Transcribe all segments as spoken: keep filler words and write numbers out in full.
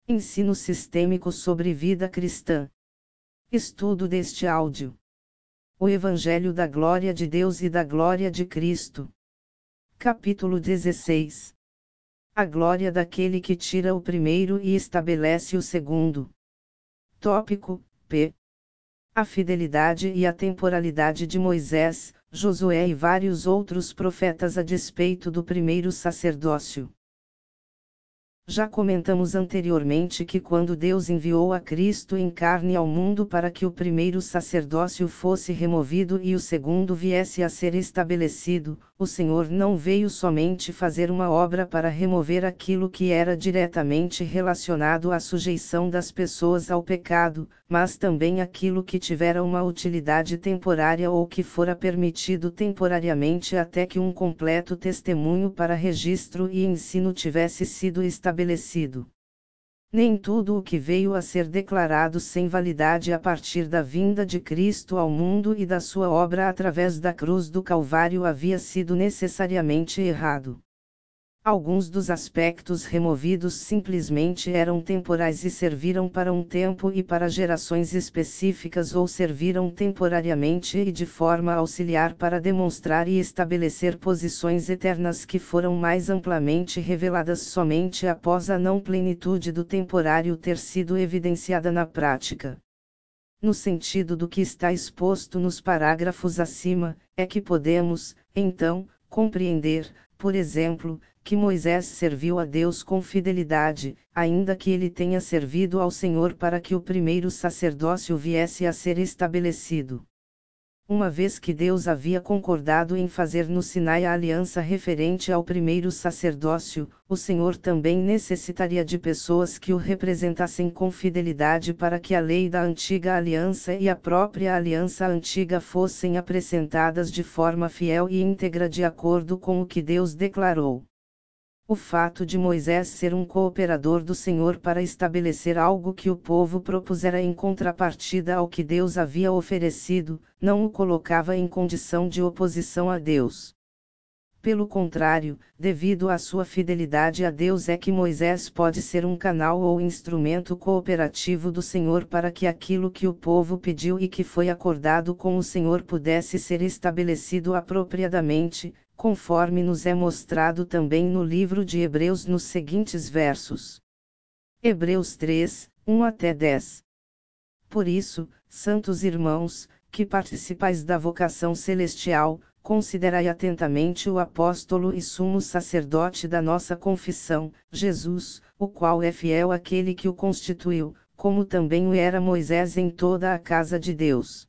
Ensino sistêmico sobre vida cristã. Estudo deste áudio. O Evangelho da Glória de Deus e da Glória de Cristo. Capítulo dezesseis. A glória daquele que tira o primeiro e estabelece o segundo. Tópico: P. A fidelidade e a temporalidade de Moisés, Josué e vários outros profetas a despeito do primeiro sacerdócio. Já comentamos anteriormente que quando Deus enviou a Cristo em carne ao mundo para que o primeiro sacerdócio fosse removido e o segundo viesse a ser estabelecido, o Senhor não veio somente fazer uma obra para remover aquilo que era diretamente relacionado à sujeição das pessoas ao pecado, mas também aquilo que tivera uma utilidade temporária ou que fora permitido temporariamente até que um completo testemunho para registro e ensino tivesse sido estabelecido. Estabelecido. Nem tudo o que veio a ser declarado sem validade a partir da vinda de Cristo ao mundo e da sua obra através da cruz do Calvário havia sido necessariamente errado. Alguns dos aspectos removidos simplesmente eram temporais e serviram para um tempo e para gerações específicas ou serviram temporariamente e de forma auxiliar para demonstrar e estabelecer posições eternas que foram mais amplamente reveladas somente após a não plenitude do temporário ter sido evidenciada na prática. No sentido do que está exposto nos parágrafos acima, é que podemos, então, compreender, por exemplo, que Moisés serviu a Deus com fidelidade, ainda que ele tenha servido ao Senhor para que o primeiro sacerdócio viesse a ser estabelecido. Uma vez que Deus havia concordado em fazer no Sinai a aliança referente ao primeiro sacerdócio, o Senhor também necessitaria de pessoas que o representassem com fidelidade para que a lei da antiga aliança e a própria aliança antiga fossem apresentadas de forma fiel e íntegra de acordo com o que Deus declarou. O fato de Moisés ser um cooperador do Senhor para estabelecer algo que o povo propusera em contrapartida ao que Deus havia oferecido, não o colocava em condição de oposição a Deus. Pelo contrário, devido à sua fidelidade a Deus é que Moisés pode ser um canal ou instrumento cooperativo do Senhor para que aquilo que o povo pediu e que foi acordado com o Senhor pudesse ser estabelecido apropriadamente, conforme nos é mostrado também no livro de Hebreus nos seguintes versos. Hebreus três, um até dez. Por isso, santos irmãos, que participais da vocação celestial, considerai atentamente o apóstolo e sumo sacerdote da nossa confissão, Jesus, o qual é fiel àquele que o constituiu, como também o era Moisés em toda a casa de Deus.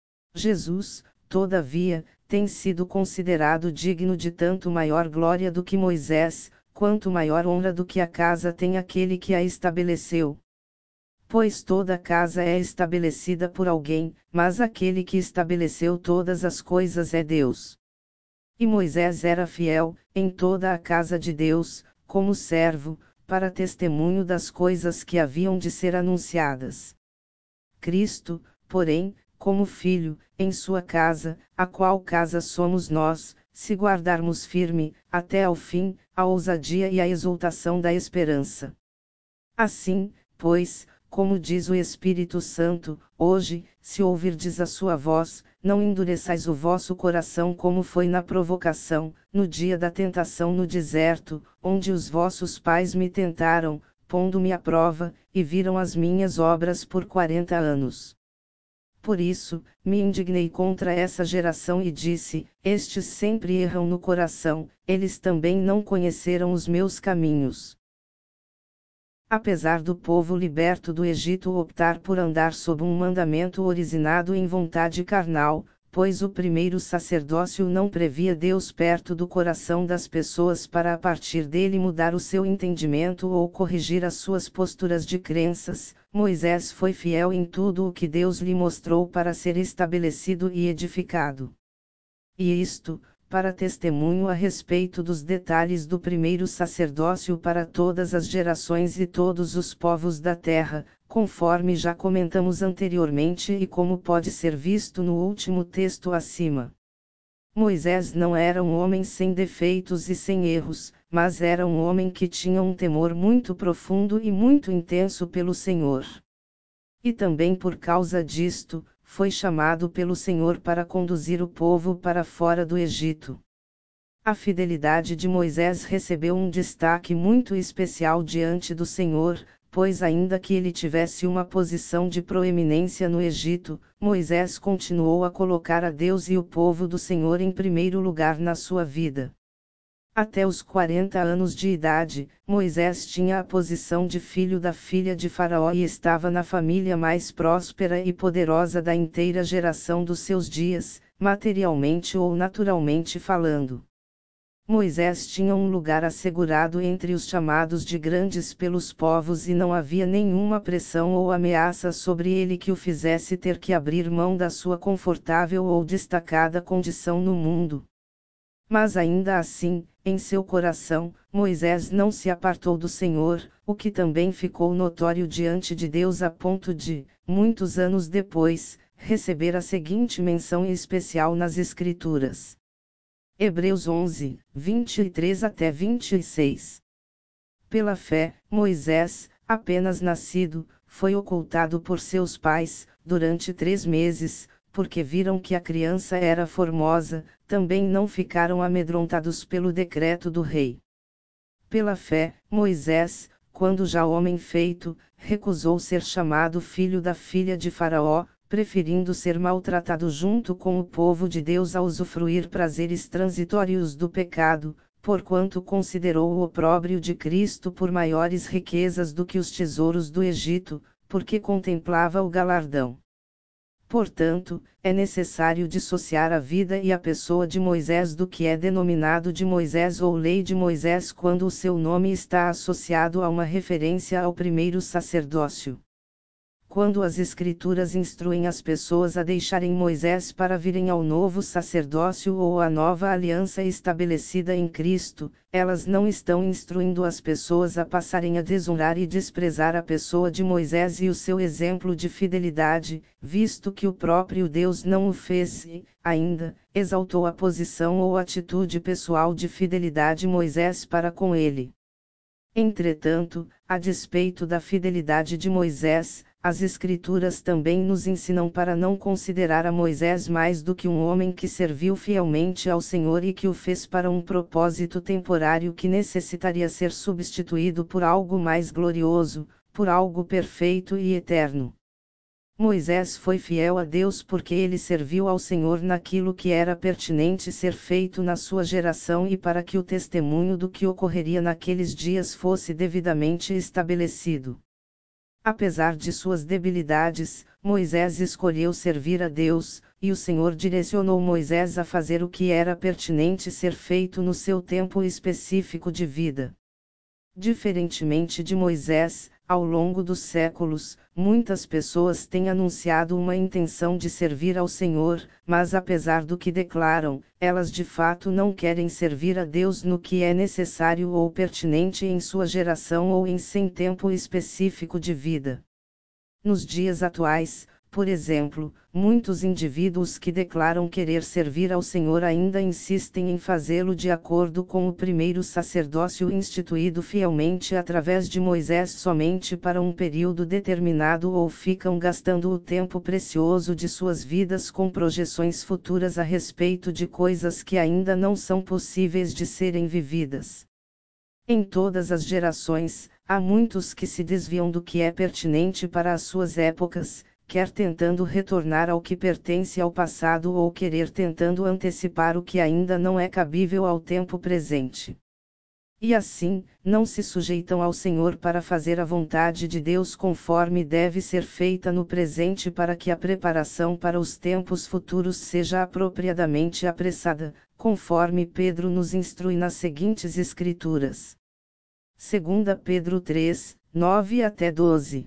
Jesus, todavia, tem sido considerado digno de tanto maior glória do que Moisés, quanto maior honra do que a casa tem aquele que a estabeleceu. Pois toda casa é estabelecida por alguém, mas aquele que estabeleceu todas as coisas é Deus. E Moisés era fiel, em toda a casa de Deus, como servo, para testemunho das coisas que haviam de ser anunciadas. Cristo, porém, como filho, em sua casa, a qual casa somos nós, se guardarmos firme, até ao fim, a ousadia e a exultação da esperança. Assim, pois, como diz o Espírito Santo, hoje, se ouvirdes a sua voz, não endureçais o vosso coração como foi na provocação, no dia da tentação no deserto, onde os vossos pais me tentaram, pondo-me à prova, e viram as minhas obras por quarenta anos. Por isso, me indignei contra essa geração e disse: estes sempre erram no coração, eles também não conheceram os meus caminhos. Apesar do povo liberto do Egito optar por andar sob um mandamento originado em vontade carnal, pois o primeiro sacerdócio não previa Deus perto do coração das pessoas para a partir dele mudar o seu entendimento ou corrigir as suas posturas de crenças, Moisés foi fiel em tudo o que Deus lhe mostrou para ser estabelecido e edificado. E isto, para testemunho a respeito dos detalhes do primeiro sacerdócio para todas as gerações e todos os povos da terra, conforme já comentamos anteriormente e como pode ser visto no último texto acima. Moisés não era um homem sem defeitos e sem erros, mas era um homem que tinha um temor muito profundo e muito intenso pelo Senhor. E também por causa disto, foi chamado pelo Senhor para conduzir o povo para fora do Egito. A fidelidade de Moisés recebeu um destaque muito especial diante do Senhor, pois ainda que ele tivesse uma posição de proeminência no Egito, Moisés continuou a colocar a Deus e o povo do Senhor em primeiro lugar na sua vida. Até os quarenta anos de idade, Moisés tinha a posição de filho da filha de Faraó e estava na família mais próspera e poderosa da inteira geração dos seus dias, materialmente ou naturalmente falando. Moisés tinha um lugar assegurado entre os chamados de grandes pelos povos e não havia nenhuma pressão ou ameaça sobre ele que o fizesse ter que abrir mão da sua confortável ou destacada condição no mundo. Mas ainda assim, em seu coração, Moisés não se apartou do Senhor, o que também ficou notório diante de Deus a ponto de, muitos anos depois, receber a seguinte menção especial nas Escrituras. Hebreus onze, vinte e três até vinte e seis. Pela fé, Moisés, apenas nascido, foi ocultado por seus pais, durante três meses, porque viram que a criança era formosa, também não ficaram amedrontados pelo decreto do rei. Pela fé, Moisés, quando já homem feito, recusou ser chamado filho da filha de Faraó, preferindo ser maltratado junto com o povo de Deus a usufruir prazeres transitórios do pecado, porquanto considerou o opróbrio de Cristo por maiores riquezas do que os tesouros do Egito, porque contemplava o galardão. Portanto, é necessário dissociar a vida e a pessoa de Moisés do que é denominado de Moisés ou lei de Moisés quando o seu nome está associado a uma referência ao primeiro sacerdócio. Quando as Escrituras instruem as pessoas a deixarem Moisés para virem ao novo sacerdócio ou à nova aliança estabelecida em Cristo, elas não estão instruindo as pessoas a passarem a desonrar e desprezar a pessoa de Moisés e o seu exemplo de fidelidade, visto que o próprio Deus não o fez e, ainda, exaltou a posição ou atitude pessoal de fidelidade de Moisés para com ele. Entretanto, a despeito da fidelidade de Moisés, as Escrituras também nos ensinam para não considerar a Moisés mais do que um homem que serviu fielmente ao Senhor e que o fez para um propósito temporário que necessitaria ser substituído por algo mais glorioso, por algo perfeito e eterno. Moisés foi fiel a Deus porque ele serviu ao Senhor naquilo que era pertinente ser feito na sua geração e para que o testemunho do que ocorreria naqueles dias fosse devidamente estabelecido. Apesar de suas debilidades, Moisés escolheu servir a Deus, e o Senhor direcionou Moisés a fazer o que era pertinente ser feito no seu tempo específico de vida. Diferentemente de Moisés, ao longo dos séculos, muitas pessoas têm anunciado uma intenção de servir ao Senhor, mas apesar do que declaram, elas de fato não querem servir a Deus no que é necessário ou pertinente em sua geração ou em seu tempo específico de vida. Nos dias atuais, por exemplo, muitos indivíduos que declaram querer servir ao Senhor ainda insistem em fazê-lo de acordo com o primeiro sacerdócio instituído fielmente através de Moisés somente para um período determinado ou ficam gastando o tempo precioso de suas vidas com projeções futuras a respeito de coisas que ainda não são possíveis de serem vividas. Em todas as gerações, há muitos que se desviam do que é pertinente para as suas épocas, quer tentando retornar ao que pertence ao passado ou querer tentando antecipar o que ainda não é cabível ao tempo presente. E assim, não se sujeitam ao Senhor para fazer a vontade de Deus conforme deve ser feita no presente para que a preparação para os tempos futuros seja apropriadamente apressada, conforme Pedro nos instrui nas seguintes Escrituras. Segunda Pedro três, nove até doze.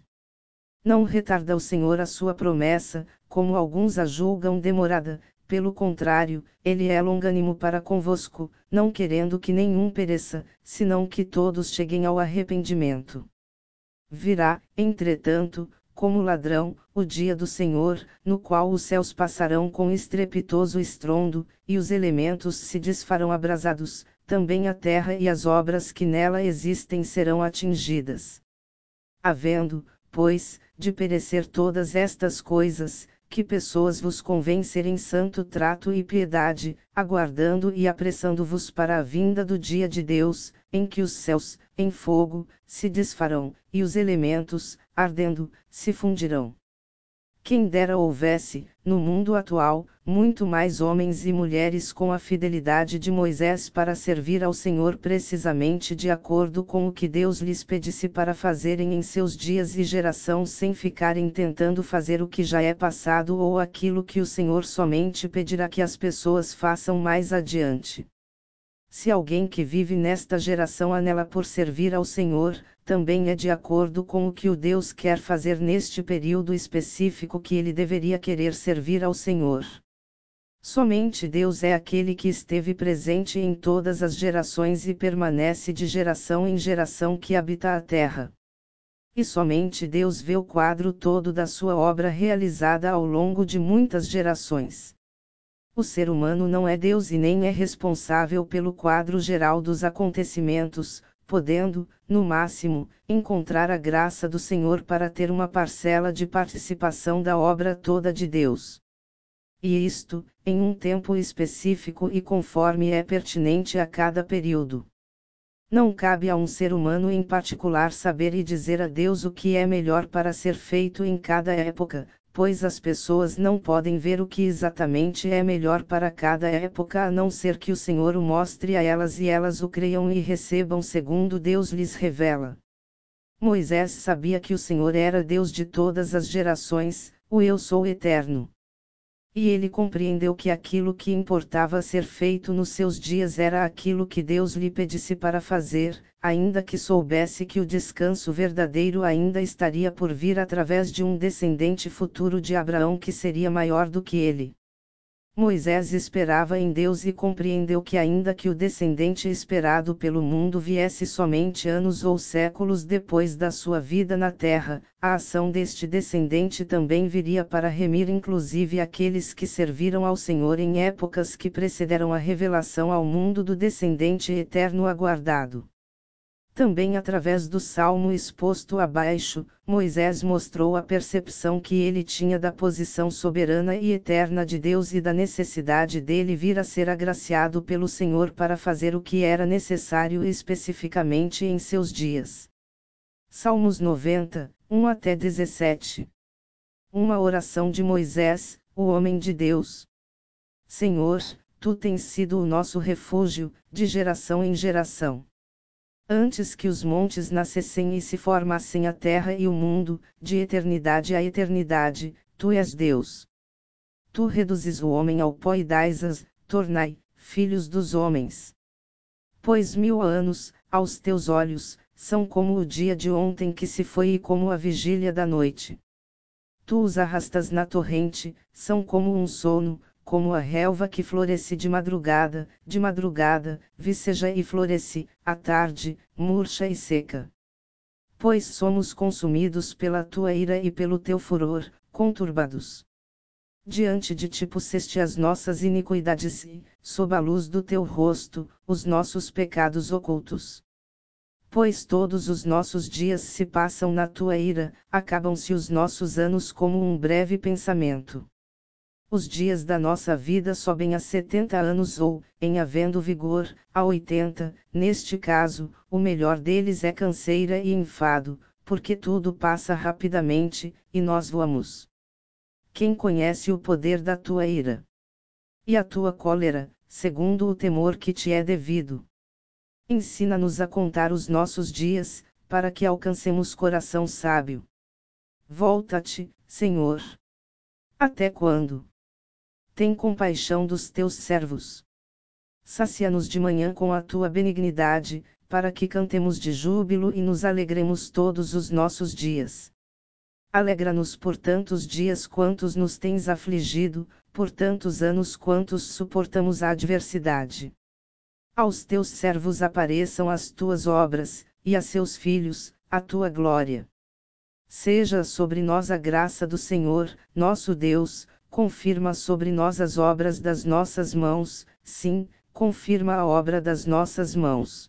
Não retarda o Senhor a sua promessa, como alguns a julgam demorada, pelo contrário, ele é longânimo para convosco, não querendo que nenhum pereça, senão que todos cheguem ao arrependimento. Virá, entretanto, como ladrão, o dia do Senhor, no qual os céus passarão com estrepitoso estrondo, e os elementos se desfarão abrasados, também a terra e as obras que nela existem serão atingidas. Havendo, pois, de perecer todas estas coisas, que pessoas vos convencerem santo trato e piedade, aguardando e apressando-vos para a vinda do dia de Deus, em que os céus, em fogo, se desfarão, e os elementos, ardendo, se fundirão. Quem dera houvesse, no mundo atual, muito mais homens e mulheres com a fidelidade de Moisés para servir ao Senhor precisamente de acordo com o que Deus lhes pedisse para fazerem em seus dias e geração, sem ficarem tentando fazer o que já é passado ou aquilo que o Senhor somente pedirá que as pessoas façam mais adiante. Se alguém que vive nesta geração anela por servir ao Senhor, também é de acordo com o que o Deus quer fazer neste período específico que ele deveria querer servir ao Senhor. Somente Deus é aquele que esteve presente em todas as gerações e permanece de geração em geração que habita a terra. E somente Deus vê o quadro todo da sua obra realizada ao longo de muitas gerações. O ser humano não é Deus e nem é responsável pelo quadro geral dos acontecimentos, podendo, no máximo, encontrar a graça do Senhor para ter uma parcela de participação da obra toda de Deus. E isto, em um tempo específico e conforme é pertinente a cada período. Não cabe a um ser humano em particular saber e dizer a Deus o que é melhor para ser feito em cada época, pois as pessoas não podem ver o que exatamente é melhor para cada época a não ser que o Senhor o mostre a elas e elas o creiam e recebam segundo Deus lhes revela. Moisés sabia que o Senhor era Deus de todas as gerações, o Eu Sou Eterno. E ele compreendeu que aquilo que importava ser feito nos seus dias era aquilo que Deus lhe pedisse para fazer, ainda que soubesse que o descanso verdadeiro ainda estaria por vir através de um descendente futuro de Abraão que seria maior do que ele. Moisés esperava em Deus e compreendeu que ainda que o descendente esperado pelo mundo viesse somente anos ou séculos depois da sua vida na terra, a ação deste descendente também viria para remir inclusive aqueles que serviram ao Senhor em épocas que precederam a revelação ao mundo do descendente eterno aguardado. Também através do salmo exposto abaixo, Moisés mostrou a percepção que ele tinha da posição soberana e eterna de Deus e da necessidade dele vir a ser agraciado pelo Senhor para fazer o que era necessário especificamente em seus dias. Salmos noventa, um até dezessete. Uma oração de Moisés, o homem de Deus. Senhor, tu tens sido o nosso refúgio, de geração em geração. Antes que os montes nascessem e se formassem a terra e o mundo, de eternidade a eternidade, tu és Deus. Tu reduzes o homem ao pó e dais-as, tornai, filhos dos homens. Pois mil anos, aos teus olhos, são como o dia de ontem que se foi e como a vigília da noite. Tu os arrastas na torrente, são como um sono, como a relva que floresce de madrugada, de madrugada, viceja e floresce, à tarde, murcha e seca. Pois somos consumidos pela tua ira e pelo teu furor, conturbados. Diante de ti puseste as nossas iniquidades e, sob a luz do teu rosto, os nossos pecados ocultos. Pois todos os nossos dias se passam na tua ira, acabam-se os nossos anos como um breve pensamento. Os dias da nossa vida sobem a setenta anos ou, em havendo vigor, a oitenta, neste caso, o melhor deles é canseira e enfado, porque tudo passa rapidamente, e nós voamos. Quem conhece o poder da tua ira? E a tua cólera, segundo o temor que te é devido? Ensina-nos a contar os nossos dias, para que alcancemos coração sábio. Volta-te, Senhor. Até quando? Tem compaixão dos teus servos. Sacia-nos de manhã com a tua benignidade, para que cantemos de júbilo e nos alegremos todos os nossos dias. Alegra-nos por tantos dias quantos nos tens afligido, por tantos anos quantos suportamos a adversidade. Aos teus servos apareçam as tuas obras, e a seus filhos, a tua glória. Seja sobre nós a graça do Senhor, nosso Deus, confirma sobre nós as obras das nossas mãos, sim, confirma a obra das nossas mãos.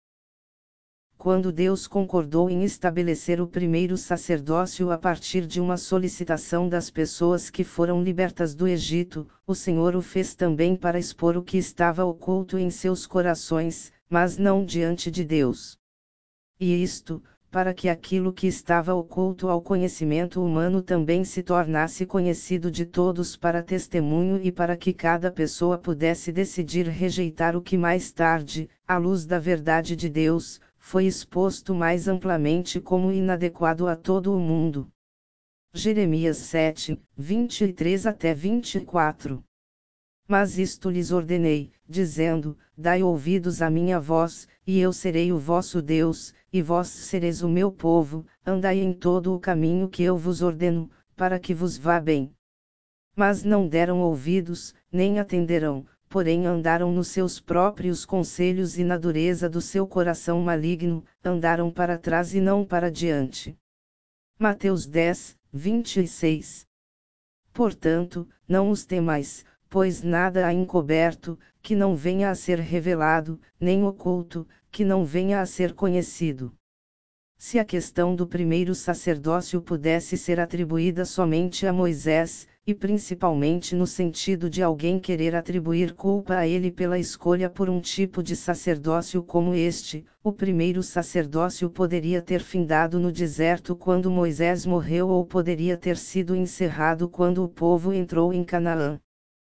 Quando Deus concordou em estabelecer o primeiro sacerdócio a partir de uma solicitação das pessoas que foram libertas do Egito, o Senhor o fez também para expor o que estava oculto em seus corações, mas não diante de Deus. E isto, para que aquilo que estava oculto ao conhecimento humano também se tornasse conhecido de todos para testemunho e para que cada pessoa pudesse decidir rejeitar o que mais tarde, à luz da verdade de Deus, foi exposto mais amplamente como inadequado a todo o mundo. Jeremias sete, vinte e três até vinte e quatro. Mas isto lhes ordenei, dizendo: Dai ouvidos à minha voz, e eu serei o vosso Deus, e vós sereis o meu povo, andai em todo o caminho que eu vos ordeno, para que vos vá bem. Mas não deram ouvidos, nem atenderão, porém andaram nos seus próprios conselhos e na dureza do seu coração maligno, andaram para trás e não para diante. Mateus dez, vinte e seis. Portanto, não os temais, pois nada há encoberto, que não venha a ser revelado, nem oculto, que não venha a ser conhecido. Se a questão do primeiro sacerdócio pudesse ser atribuída somente a Moisés, e principalmente no sentido de alguém querer atribuir culpa a ele pela escolha por um tipo de sacerdócio como este, o primeiro sacerdócio poderia ter findado no deserto quando Moisés morreu ou poderia ter sido encerrado quando o povo entrou em Canaã.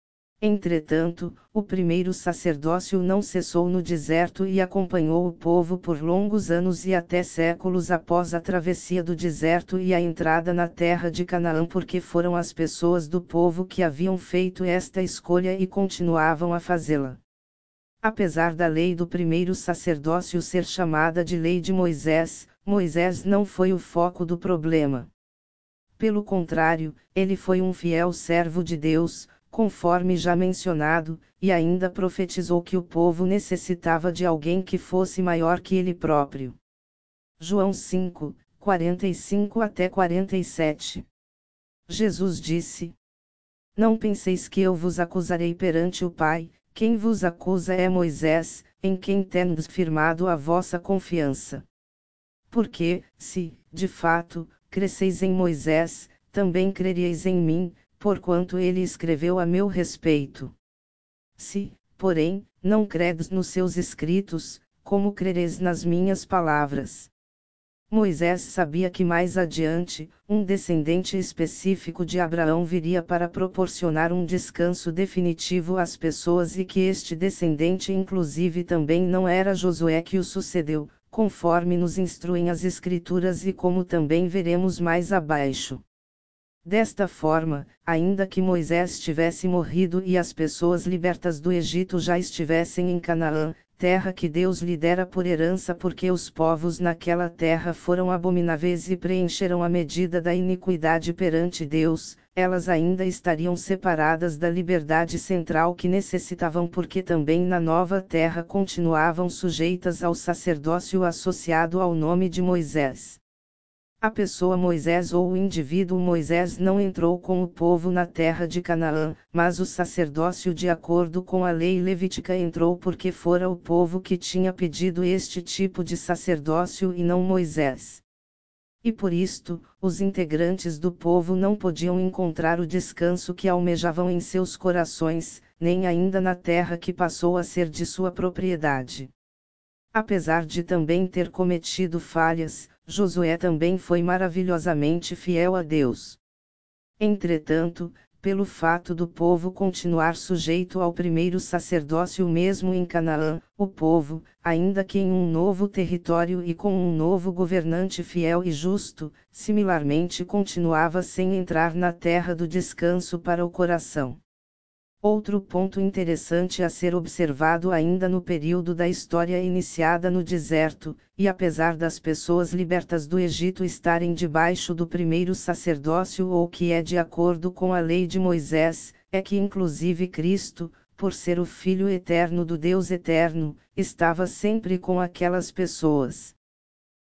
Entretanto, o primeiro sacerdócio não cessou no deserto e acompanhou o povo por longos anos e até séculos após a travessia do deserto e a entrada na terra de Canaã, porque foram as pessoas do povo que haviam feito esta escolha e continuavam a fazê-la. Apesar da lei do primeiro sacerdócio ser chamada de lei de Moisés, Moisés não foi o foco do problema. Pelo contrário, ele foi um fiel servo de Deus, conforme já mencionado, e ainda profetizou que o povo necessitava de alguém que fosse maior que ele próprio. João cinco, quarenta e cinco até quarenta e sete. Jesus disse: Não penseis que eu vos acusarei perante o Pai, quem vos acusa é Moisés, em quem tendes firmado a vossa confiança. Porque, se, de fato, cresceis em Moisés, também crereis em mim, porquanto ele escreveu a meu respeito. Se, porém, não credes nos seus escritos, como crereis nas minhas palavras? Moisés sabia que mais adiante, um descendente específico de Abraão viria para proporcionar um descanso definitivo às pessoas e que este descendente inclusive também não era Josué que o sucedeu, conforme nos instruem as Escrituras e como também veremos mais abaixo. Desta forma, ainda que Moisés tivesse morrido e as pessoas libertas do Egito já estivessem em Canaã, terra que Deus lhe dera por herança porque os povos naquela terra foram abomináveis e preencheram a medida da iniquidade perante Deus, elas ainda estariam separadas da liberdade central que necessitavam porque também na nova terra continuavam sujeitas ao sacerdócio associado ao nome de Moisés. A pessoa Moisés ou o indivíduo Moisés não entrou com o povo na terra de Canaã, mas o sacerdócio de acordo com a lei levítica entrou porque fora o povo que tinha pedido este tipo de sacerdócio e não Moisés. E por isto, os integrantes do povo não podiam encontrar o descanso que almejavam em seus corações, nem ainda na terra que passou a ser de sua propriedade. Apesar de também ter cometido falhas, Josué também foi maravilhosamente fiel a Deus. Entretanto, pelo fato do povo continuar sujeito ao primeiro sacerdócio mesmo em Canaã, o povo, ainda que em um novo território e com um novo governante fiel e justo, similarmente continuava sem entrar na terra do descanso para o coração. Outro ponto interessante a ser observado ainda no período da história iniciada no deserto, e apesar das pessoas libertas do Egito estarem debaixo do primeiro sacerdócio ou que é de acordo com a lei de Moisés, é que inclusive Cristo, por ser o Filho eterno do Deus eterno, estava sempre com aquelas pessoas.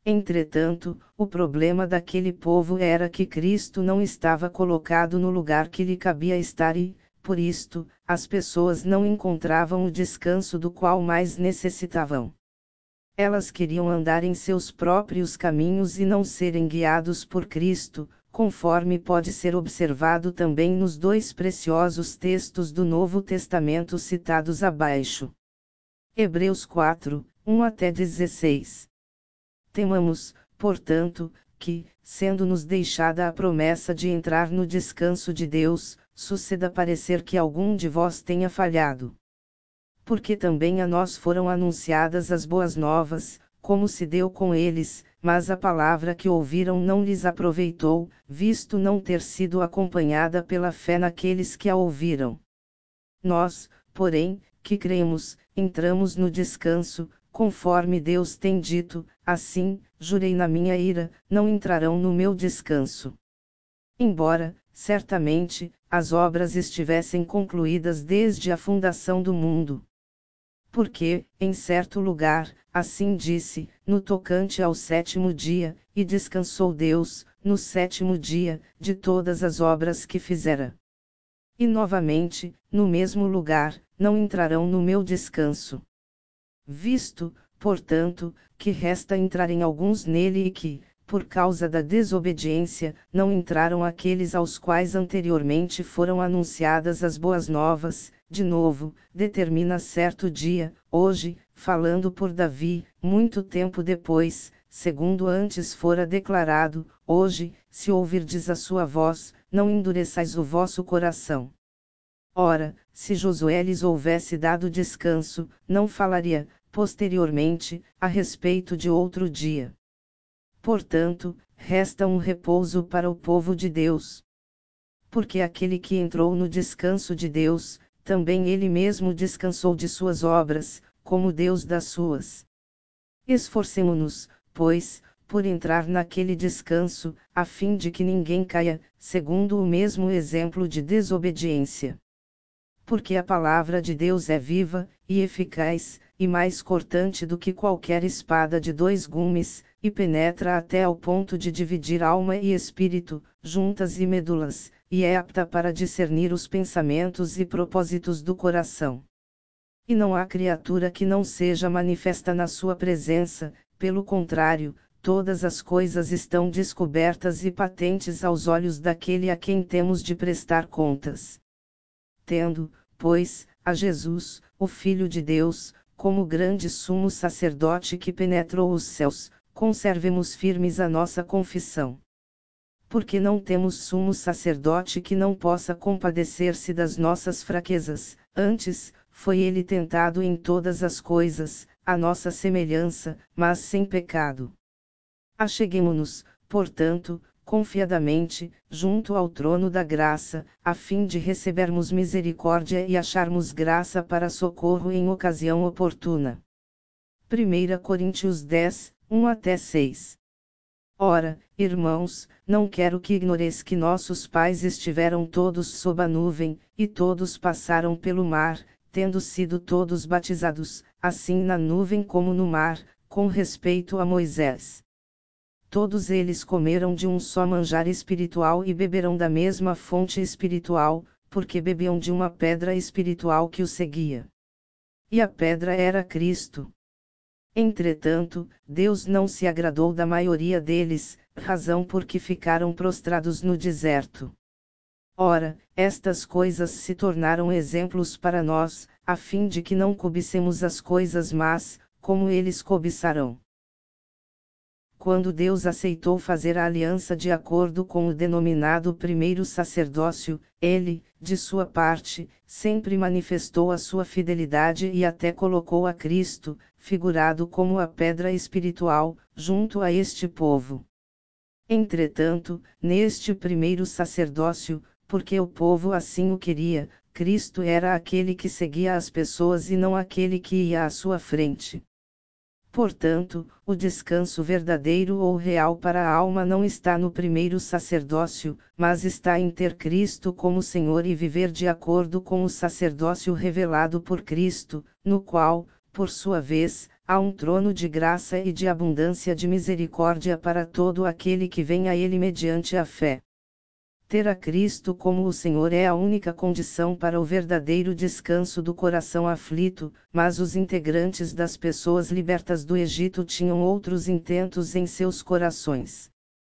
Entretanto, o problema daquele povo era que Cristo não estava colocado no lugar que lhe cabia estar e, por isto, as pessoas não encontravam o descanso do qual mais necessitavam. Elas queriam andar em seus próprios caminhos e não serem guiados por Cristo, conforme pode ser observado também nos dois preciosos textos do Novo Testamento citados abaixo. Hebreus quatro, um até dezesseis. Temamos, portanto, que, sendo-nos deixada a promessa de entrar no descanso de Deus, suceda parecer que algum de vós tenha falhado. Porque também a nós foram anunciadas as boas novas, como se deu com eles, mas a palavra que ouviram não lhes aproveitou, visto não ter sido acompanhada pela fé naqueles que a ouviram. Nós, porém, que cremos, entramos no descanso, conforme Deus tem dito, assim, jurei na minha ira, não entrarão no meu descanso. Embora, certamente, as obras estivessem concluídas desde a fundação do mundo. Porque, em certo lugar, assim disse, no tocante ao sétimo dia, e descansou Deus, no sétimo dia, de todas as obras que fizera. E novamente, no mesmo lugar, não entrarão no meu descanso. Visto, portanto, que resta entrarem alguns nele e que, por causa da desobediência, não entraram aqueles aos quais anteriormente foram anunciadas as boas novas, de novo, determina certo dia, hoje, falando por Davi, muito tempo depois, segundo antes fora declarado, hoje, se ouvirdes a sua voz, não endureçais o vosso coração. Ora, se Josué lhes houvesse dado descanso, não falaria, posteriormente, a respeito de outro dia. Portanto, resta um repouso para o povo de Deus. Porque aquele que entrou no descanso de Deus, também ele mesmo descansou de suas obras, como Deus das suas. Esforcemo-nos, pois, por entrar naquele descanso, a fim de que ninguém caia, segundo o mesmo exemplo de desobediência. Porque a palavra de Deus é viva, e eficaz, e mais cortante do que qualquer espada de dois gumes, e penetra até ao ponto de dividir alma e espírito, juntas e medulas, e é apta para discernir os pensamentos e propósitos do coração. E não há criatura que não seja manifesta na sua presença, pelo contrário, todas as coisas estão descobertas e patentes aos olhos daquele a quem temos de prestar contas. Tendo, pois, a Jesus, o Filho de Deus, como grande sumo sacerdote que penetrou os céus, conservemos firmes a nossa confissão. Porque não temos sumo sacerdote que não possa compadecer-se das nossas fraquezas, antes, foi ele tentado em todas as coisas, à nossa semelhança, mas sem pecado. Acheguemo-nos, portanto, confiadamente, junto ao trono da graça, a fim de recebermos misericórdia e acharmos graça para socorro em ocasião oportuna. primeira Coríntios dez, um até seis. Ora, irmãos, não quero que ignoreis que nossos pais estiveram todos sob a nuvem, e todos passaram pelo mar, tendo sido todos batizados, assim na nuvem como no mar, com respeito a Moisés. Todos eles comeram de um só manjar espiritual e beberam da mesma fonte espiritual, porque bebiam de uma pedra espiritual que os seguia. E a pedra era Cristo. Entretanto, Deus não se agradou da maioria deles, razão por que ficaram prostrados no deserto. Ora, estas coisas se tornaram exemplos para nós, a fim de que não cobicemos as coisas más, como eles cobiçarão. Quando Deus aceitou fazer a aliança de acordo com o denominado primeiro sacerdócio, ele, de sua parte, sempre manifestou a sua fidelidade e até colocou a Cristo, figurado como a pedra espiritual, junto a este povo. Entretanto, neste primeiro sacerdócio, porque o povo assim o queria, Cristo era aquele que seguia as pessoas e não aquele que ia à sua frente. Portanto, o descanso verdadeiro ou real para a alma não está no primeiro sacerdócio, mas está em ter Cristo como Senhor e viver de acordo com o sacerdócio revelado por Cristo, no qual, por sua vez, há um trono de graça e de abundância de misericórdia para todo aquele que vem a Ele mediante a fé. Ter a Cristo como o Senhor é a única condição para o verdadeiro descanso do coração aflito, mas os integrantes das pessoas libertas do Egito tinham outros intentos em seus corações.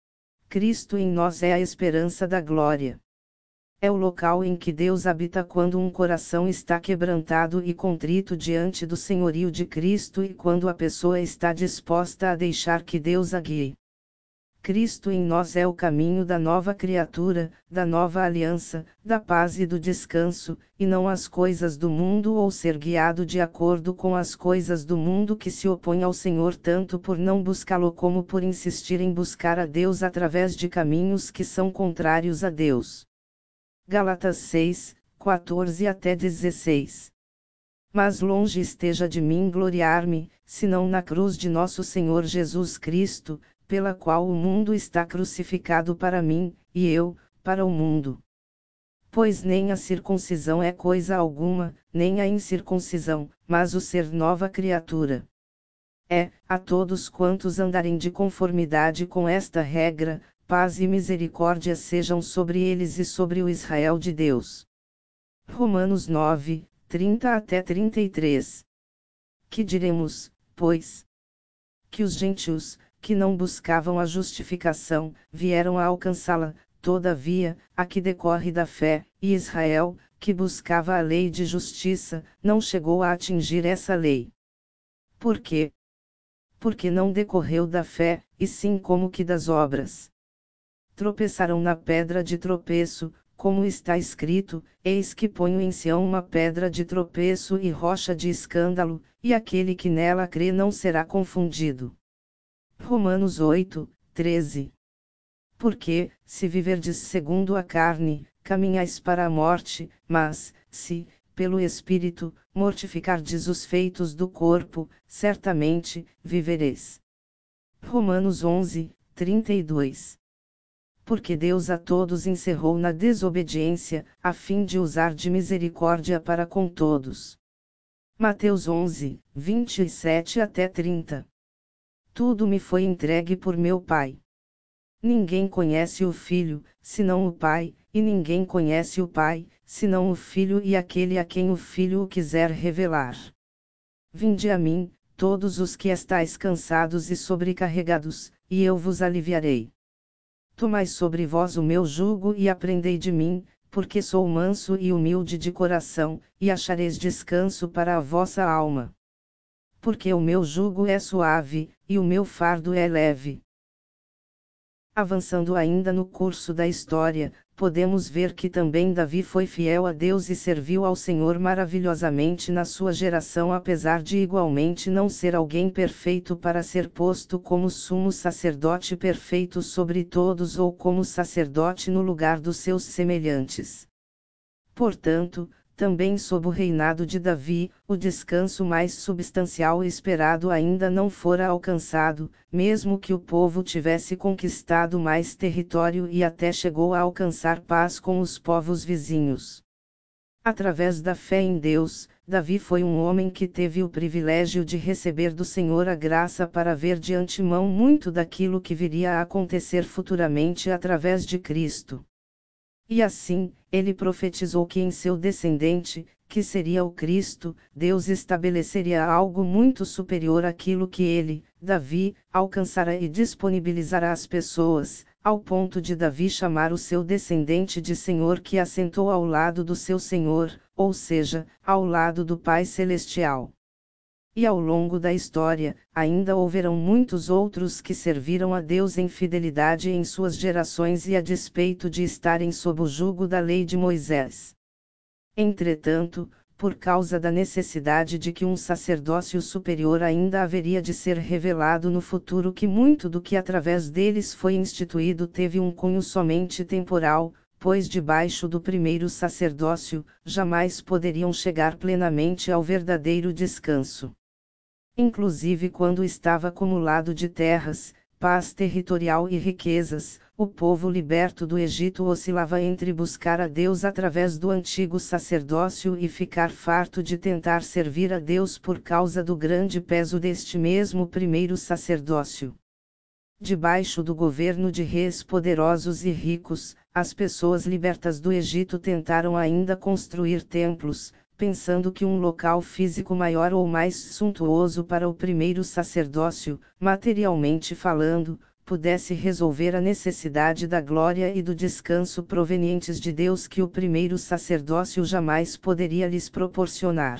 Cristo em nós é a esperança da glória. É o local em que Deus habita quando um coração está quebrantado e contrito diante do senhorio de Cristo e quando a pessoa está disposta a deixar que Deus a guie. Cristo em nós é o caminho da nova criatura, da nova aliança, da paz e do descanso, e não as coisas do mundo ou ser guiado de acordo com as coisas do mundo que se opõem ao Senhor tanto por não buscá-lo como por insistir em buscar a Deus através de caminhos que são contrários a Deus. Gálatas seis, quatorze até dezesseis. Mas longe esteja de mim gloriar-me, senão na cruz de nosso Senhor Jesus Cristo, pela qual o mundo está crucificado para mim, e eu, para o mundo. Pois nem a circuncisão é coisa alguma, nem a incircuncisão, mas o ser nova criatura. É, a todos quantos andarem de conformidade com esta regra, paz e misericórdia sejam sobre eles e sobre o Israel de Deus. Romanos nove, trinta até trinta e três. Que diremos, pois? Que os gentios, que não buscavam a justificação, vieram a alcançá-la, todavia, a que decorre da fé, e Israel, que buscava a lei de justiça, não chegou a atingir essa lei. Por quê? Porque não decorreu da fé, e sim como que das obras. Tropeçaram na pedra de tropeço, como está escrito, eis que ponho em Sião uma pedra de tropeço e rocha de escândalo, e aquele que nela crê não será confundido. Romanos oito, treze. Porque, se viverdes segundo a carne, caminhais para a morte, mas, se, pelo Espírito, mortificardes os feitos do corpo, certamente, vivereis. Romanos onze, trinta e dois. Porque Deus a todos encerrou na desobediência, a fim de usar de misericórdia para com todos. Mateus onze, vinte e sete até trinta. Tudo me foi entregue por meu Pai. Ninguém conhece o Filho, senão o Pai, e ninguém conhece o Pai, senão o Filho e aquele a quem o Filho o quiser revelar. Vinde a mim, todos os que estáis cansados e sobrecarregados, e eu vos aliviarei. Tomai sobre vós o meu jugo e aprendei de mim, porque sou manso e humilde de coração, e achareis descanso para a vossa alma. Porque o meu jugo é suave, e o meu fardo é leve. Avançando ainda no curso da história, podemos ver que também Davi foi fiel a Deus e serviu ao Senhor maravilhosamente na sua geração, apesar de igualmente não ser alguém perfeito para ser posto como sumo sacerdote perfeito sobre todos ou como sacerdote no lugar dos seus semelhantes. Portanto, também sob o reinado de Davi, o descanso mais substancial esperado ainda não fora alcançado, mesmo que o povo tivesse conquistado mais território e até chegou a alcançar paz com os povos vizinhos. Através da fé em Deus, Davi foi um homem que teve o privilégio de receber do Senhor a graça para ver de antemão muito daquilo que viria a acontecer futuramente através de Cristo. E assim, ele profetizou que em seu descendente, que seria o Cristo, Deus estabeleceria algo muito superior àquilo que ele, Davi, alcançara e disponibilizará às pessoas, ao ponto de Davi chamar o seu descendente de Senhor que assentou ao lado do seu Senhor, ou seja, ao lado do Pai Celestial. E ao longo da história, ainda houveram muitos outros que serviram a Deus em fidelidade em suas gerações e a despeito de estarem sob o jugo da lei de Moisés. Entretanto, por causa da necessidade de que um sacerdócio superior ainda haveria de ser revelado no futuro, que muito do que através deles foi instituído teve um cunho somente temporal, pois debaixo do primeiro sacerdócio, jamais poderiam chegar plenamente ao verdadeiro descanso. Inclusive quando estava acumulado de terras, paz territorial e riquezas, o povo liberto do Egito oscilava entre buscar a Deus através do antigo sacerdócio e ficar farto de tentar servir a Deus por causa do grande peso deste mesmo primeiro sacerdócio. Debaixo do governo de reis poderosos e ricos, as pessoas libertas do Egito tentaram ainda construir templos, pensando que um local físico maior ou mais suntuoso para o primeiro sacerdócio, materialmente falando, pudesse resolver a necessidade da glória e do descanso provenientes de Deus que o primeiro sacerdócio jamais poderia lhes proporcionar.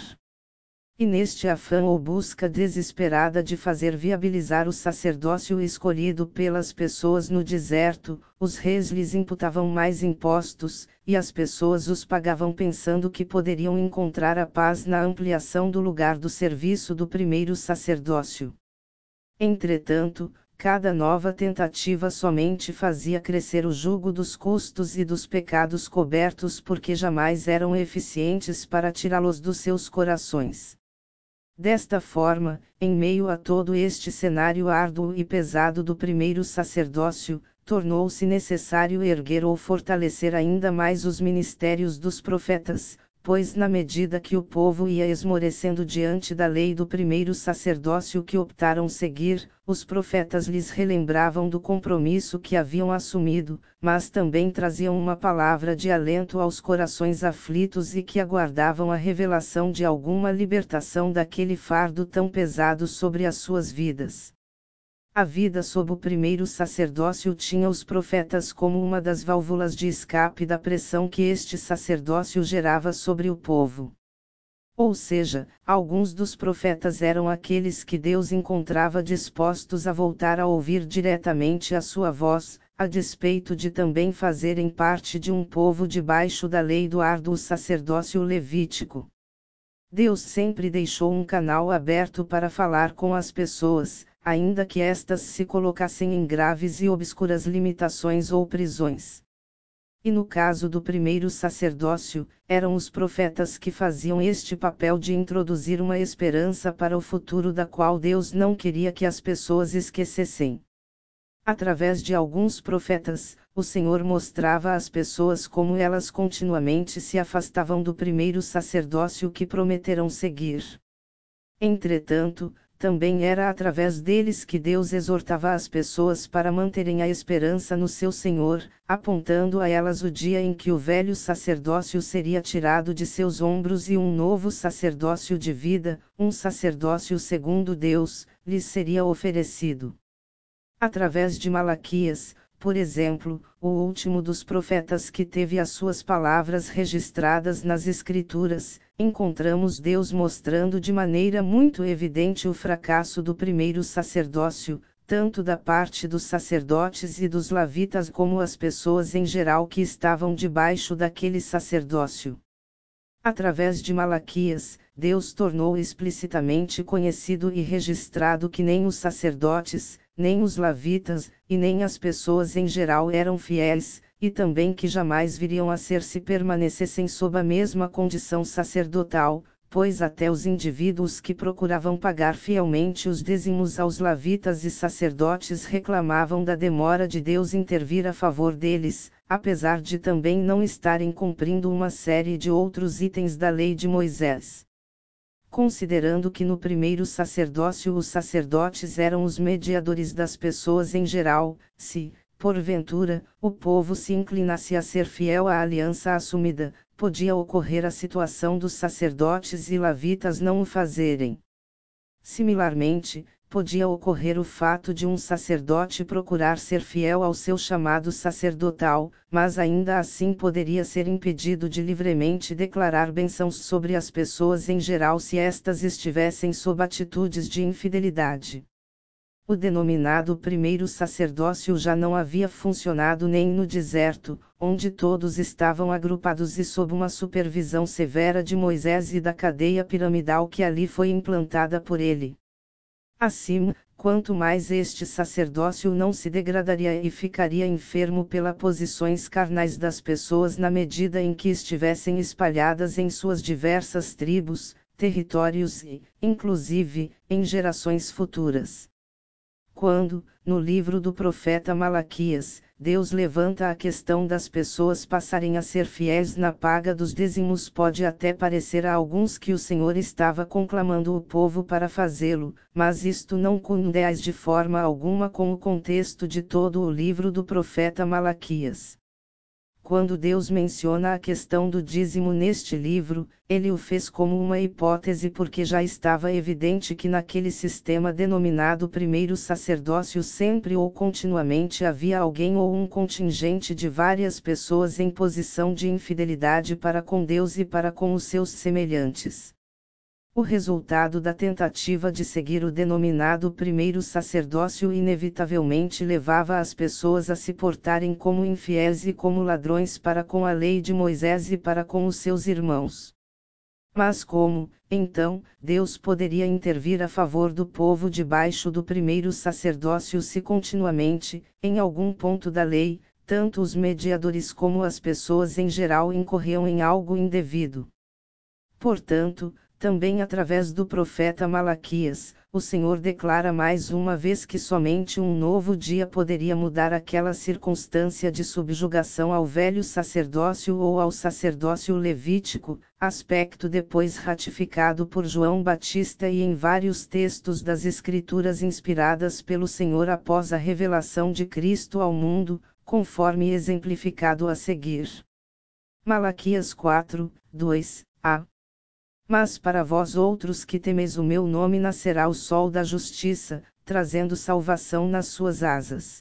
E neste afã ou busca desesperada de fazer viabilizar o sacerdócio escolhido pelas pessoas no deserto, os reis lhes imputavam mais impostos, e as pessoas os pagavam pensando que poderiam encontrar a paz na ampliação do lugar do serviço do primeiro sacerdócio. Entretanto, cada nova tentativa somente fazia crescer o jugo dos custos e dos pecados cobertos porque jamais eram eficientes para tirá-los dos seus corações. Desta forma, em meio a todo este cenário árduo e pesado do primeiro sacerdócio, tornou-se necessário erguer ou fortalecer ainda mais os ministérios dos profetas, pois na medida que o povo ia esmorecendo diante da lei do primeiro sacerdócio que optaram seguir, os profetas lhes relembravam do compromisso que haviam assumido, mas também traziam uma palavra de alento aos corações aflitos e que aguardavam a revelação de alguma libertação daquele fardo tão pesado sobre as suas vidas. A vida sob o primeiro sacerdócio tinha os profetas como uma das válvulas de escape da pressão que este sacerdócio gerava sobre o povo. Ou seja, alguns dos profetas eram aqueles que Deus encontrava dispostos a voltar a ouvir diretamente a sua voz, a despeito de também fazerem parte de um povo debaixo da lei do árduo sacerdócio levítico. Deus sempre deixou um canal aberto para falar com as pessoas, ainda que estas se colocassem em graves e obscuras limitações ou prisões. E no caso do primeiro sacerdócio, eram os profetas que faziam este papel de introduzir uma esperança para o futuro da qual Deus não queria que as pessoas esquecessem. Através de alguns profetas, o Senhor mostrava às pessoas como elas continuamente se afastavam do primeiro sacerdócio que prometeram seguir. Entretanto, também era através deles que Deus exortava as pessoas para manterem a esperança no seu Senhor, apontando a elas o dia em que o velho sacerdócio seria tirado de seus ombros e um novo sacerdócio de vida, um sacerdócio segundo Deus, lhes seria oferecido. Através de Malaquias, por exemplo, o último dos profetas que teve as suas palavras registradas nas Escrituras, encontramos Deus mostrando de maneira muito evidente o fracasso do primeiro sacerdócio, tanto da parte dos sacerdotes e dos levitas como as pessoas em geral que estavam debaixo daquele sacerdócio. Através de Malaquias, Deus tornou explicitamente conhecido e registrado que nem os sacerdotes, nem os levitas, e nem as pessoas em geral eram fiéis, e também que jamais viriam a ser se permanecessem sob a mesma condição sacerdotal, pois até os indivíduos que procuravam pagar fielmente os dízimos aos levitas e sacerdotes reclamavam da demora de Deus intervir a favor deles, apesar de também não estarem cumprindo uma série de outros itens da lei de Moisés. Considerando que no primeiro sacerdócio os sacerdotes eram os mediadores das pessoas em geral, se, porventura, o povo se inclinasse a ser fiel à aliança assumida, podia ocorrer a situação dos sacerdotes e levitas não o fazerem. Similarmente, podia ocorrer o fato de um sacerdote procurar ser fiel ao seu chamado sacerdotal, mas ainda assim poderia ser impedido de livremente declarar bênçãos sobre as pessoas em geral se estas estivessem sob atitudes de infidelidade. O denominado primeiro sacerdócio já não havia funcionado nem no deserto, onde todos estavam agrupados e sob uma supervisão severa de Moisés e da cadeia piramidal que ali foi implantada por ele. Assim, quanto mais este sacerdócio não se degradaria e ficaria enfermo pelas posições carnais das pessoas na medida em que estivessem espalhadas em suas diversas tribos, territórios e, inclusive, em gerações futuras. Quando, no livro do profeta Malaquias, Deus levanta a questão das pessoas passarem a ser fiéis na paga dos dízimos. Pode até parecer a alguns que o Senhor estava conclamando o povo para fazê-lo, mas isto não condiz de forma alguma com o contexto de todo o livro do profeta Malaquias. Quando Deus menciona a questão do dízimo neste livro, ele o fez como uma hipótese porque já estava evidente que naquele sistema denominado primeiro sacerdócio sempre ou continuamente havia alguém ou um contingente de várias pessoas em posição de infidelidade para com Deus e para com os seus semelhantes. O resultado da tentativa de seguir o denominado primeiro sacerdócio inevitavelmente levava as pessoas a se portarem como infiéis e como ladrões para com a lei de Moisés e para com os seus irmãos. Mas como, então, Deus poderia intervir a favor do povo debaixo do primeiro sacerdócio se continuamente, em algum ponto da lei, tanto os mediadores como as pessoas em geral incorriam em algo indevido? Portanto, também através do profeta Malaquias, o Senhor declara mais uma vez que somente um novo dia poderia mudar aquela circunstância de subjugação ao velho sacerdócio ou ao sacerdócio levítico, aspecto depois ratificado por João Batista e em vários textos das Escrituras inspiradas pelo Senhor após a revelação de Cristo ao mundo, conforme exemplificado a seguir. Malaquias quatro, dois a Mas para vós outros que temeis o meu nome nascerá o sol da justiça, trazendo salvação nas suas asas.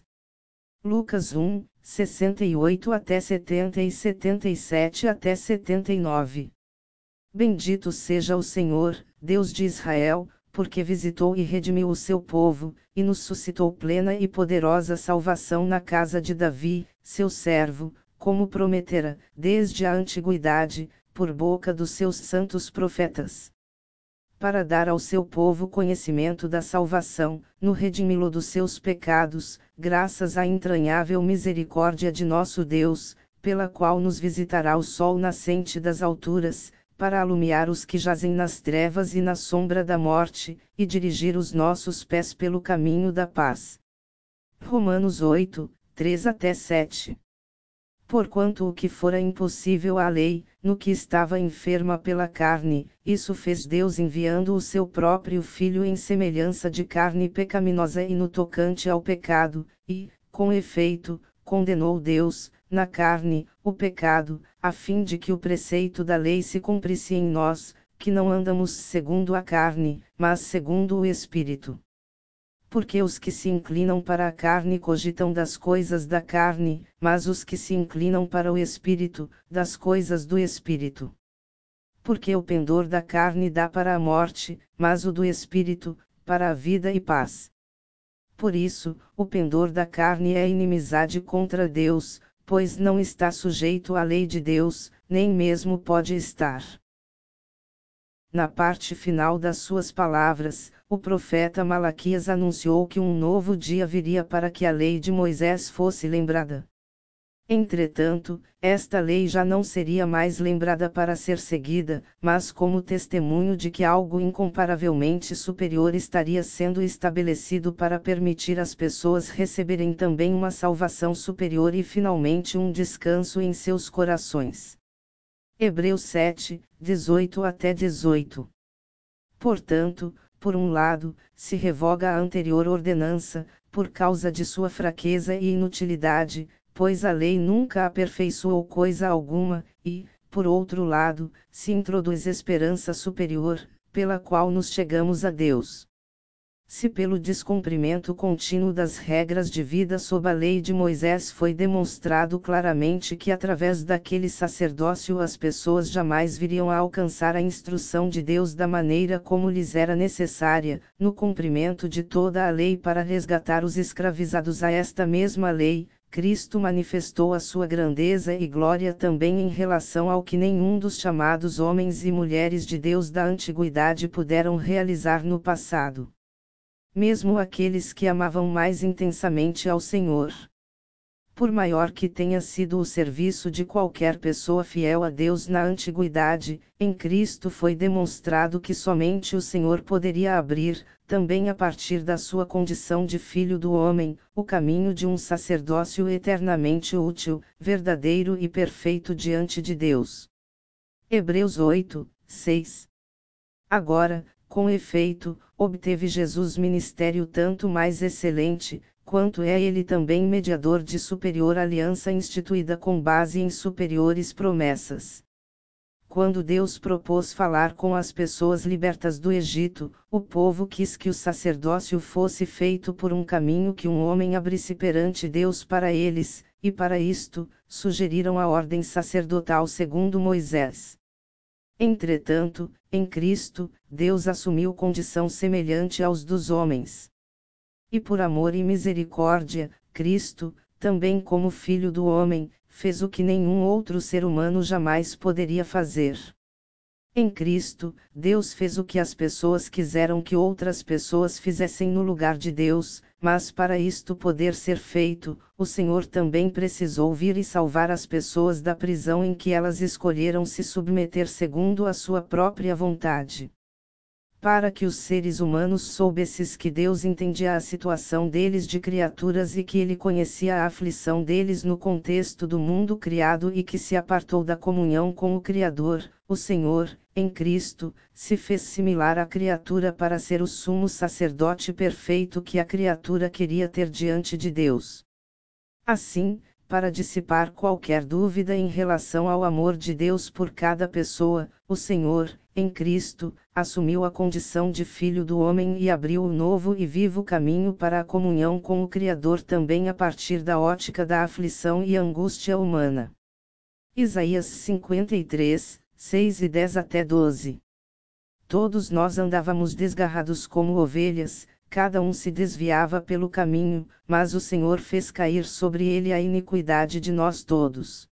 Lucas um, sessenta e oito até setenta e setenta e sete até setenta e nove. Bendito seja o Senhor, Deus de Israel, porque visitou e redimiu o seu povo, e nos suscitou plena e poderosa salvação na casa de Davi, seu servo, como prometera, desde a antiguidade, por boca dos seus santos profetas. Para dar ao seu povo conhecimento da salvação, no redimi-lo dos seus pecados, graças à entranhável misericórdia de nosso Deus, pela qual nos visitará o sol nascente das alturas, para alumiar os que jazem nas trevas e na sombra da morte, e dirigir os nossos pés pelo caminho da paz. Romanos oito, três até sete. Porquanto o que fora impossível à lei, no que estava enferma pela carne, isso fez Deus enviando o seu próprio Filho em semelhança de carne pecaminosa e no tocante ao pecado, e, com efeito, condenou Deus, na carne, o pecado, a fim de que o preceito da lei se cumprisse em nós, que não andamos segundo a carne, mas segundo o Espírito. Porque os que se inclinam para a carne cogitam das coisas da carne, mas os que se inclinam para o Espírito, das coisas do Espírito. Porque o pendor da carne dá para a morte, mas o do Espírito, para a vida e paz. Por isso, o pendor da carne é inimizade contra Deus, pois não está sujeito à lei de Deus, nem mesmo pode estar. Na parte final das suas palavras, o profeta Malaquias anunciou que um novo dia viria para que a lei de Moisés fosse lembrada. Entretanto, esta lei já não seria mais lembrada para ser seguida, mas como testemunho de que algo incomparavelmente superior estaria sendo estabelecido para permitir às pessoas receberem também uma salvação superior e finalmente um descanso em seus corações. Hebreus sete, dezoito até dezoito. Portanto, por um lado, se revoga a anterior ordenança, por causa de sua fraqueza e inutilidade, pois a lei nunca aperfeiçoou coisa alguma, e, por outro lado, se introduz esperança superior, pela qual nos chegamos a Deus. Se pelo descumprimento contínuo das regras de vida sob a lei de Moisés foi demonstrado claramente que através daquele sacerdócio as pessoas jamais viriam a alcançar a instrução de Deus da maneira como lhes era necessária, no cumprimento de toda a lei para resgatar os escravizados a esta mesma lei, Cristo manifestou a sua grandeza e glória também em relação ao que nenhum dos chamados homens e mulheres de Deus da antiguidade puderam realizar no passado. Mesmo aqueles que amavam mais intensamente ao Senhor. Por maior que tenha sido o serviço de qualquer pessoa fiel a Deus na antiguidade, em Cristo foi demonstrado que somente o Senhor poderia abrir, também a partir da sua condição de Filho do Homem, o caminho de um sacerdócio eternamente útil, verdadeiro e perfeito diante de Deus. Hebreus oito, seis. Agora, com efeito, obteve Jesus ministério tanto mais excelente, quanto é ele também mediador de superior aliança instituída com base em superiores promessas. Quando Deus propôs falar com as pessoas libertas do Egito, o povo quis que o sacerdócio fosse feito por um caminho que um homem abrisse perante Deus para eles, e para isto, sugeriram a ordem sacerdotal segundo Moisés. Entretanto, em Cristo, Deus assumiu condição semelhante aos dos homens. E por amor e misericórdia, Cristo, também como Filho do Homem, fez o que nenhum outro ser humano jamais poderia fazer. Em Cristo, Deus fez o que as pessoas quiseram que outras pessoas fizessem no lugar de Deus, mas para isto poder ser feito, o Senhor também precisou vir e salvar as pessoas da prisão em que elas escolheram se submeter segundo a sua própria vontade. Para que os seres humanos soubessem que Deus entendia a situação deles de criaturas e que Ele conhecia a aflição deles no contexto do mundo criado e que se apartou da comunhão com o Criador, o Senhor, em Cristo, se fez similar à criatura para ser o sumo sacerdote perfeito que a criatura queria ter diante de Deus. Assim, para dissipar qualquer dúvida em relação ao amor de Deus por cada pessoa, o Senhor, em Cristo, assumiu a condição de Filho do Homem e abriu o novo e vivo caminho para a comunhão com o Criador também a partir da ótica da aflição e angústia humana. Isaías cinquenta e três, seis e dez até doze. Todos nós andávamos desgarrados como ovelhas, cada um se desviava pelo caminho, mas o Senhor fez cair sobre ele a iniquidade de nós todos.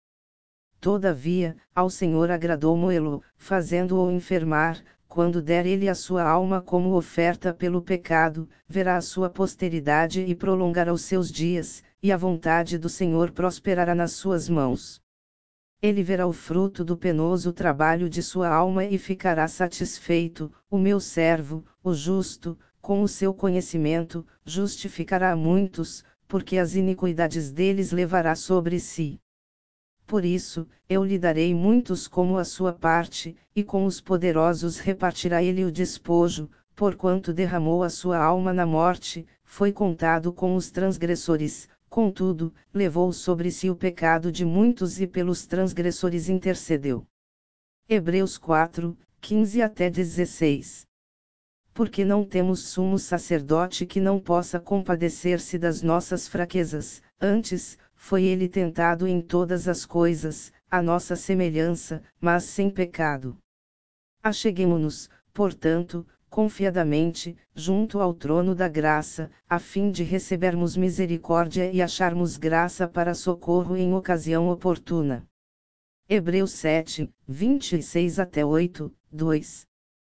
Todavia, ao Senhor agradou moê-lo, fazendo-o enfermar, quando der ele a sua alma como oferta pelo pecado, verá a sua posteridade e prolongará os seus dias, e a vontade do Senhor prosperará nas suas mãos. Ele verá o fruto do penoso trabalho de sua alma e ficará satisfeito, o meu servo, o justo, com o seu conhecimento, justificará a muitos, porque as iniquidades deles levará sobre si. Por isso, eu lhe darei muitos como a sua parte, e com os poderosos repartirá ele o despojo, porquanto derramou a sua alma na morte, foi contado com os transgressores, contudo, levou sobre si o pecado de muitos e pelos transgressores intercedeu. Hebreus quatro, quinze até dezesseis. Porque não temos sumo sacerdote que não possa compadecer-se das nossas fraquezas, antes, foi ele tentado em todas as coisas, à nossa semelhança, mas sem pecado. Acheguemo-nos, portanto, confiadamente, junto ao trono da graça, a fim de recebermos misericórdia e acharmos graça para socorro em ocasião oportuna. Hebreus sete, vinte e seis até oito, dois.